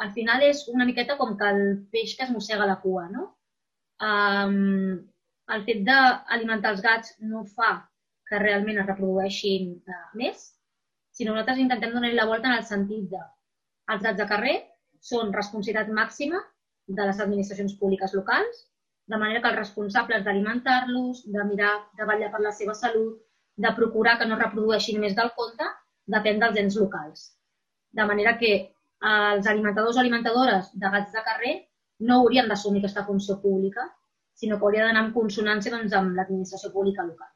al final és una miqueta com que el peix que es mossega la cua, no? El fet d'alimentar els gats no fa que realment es reprodueixin més, sinó que nosaltres intentem donar-hi la volta en el sentit de els gats de carrer són responsabilitat màxima de les administracions públiques locals, de manera que els responsables d'alimentar-los, de mirar, de vetllar per la seva salut, de procurar que no es reprodueixin més del compte, depèn dels ens locals. De manera que els alimentadors o alimentadores de gats de carrer no haurien d'assumir aquesta funció pública, sinó que hauria d'anar en consonància amb l'administració pública local.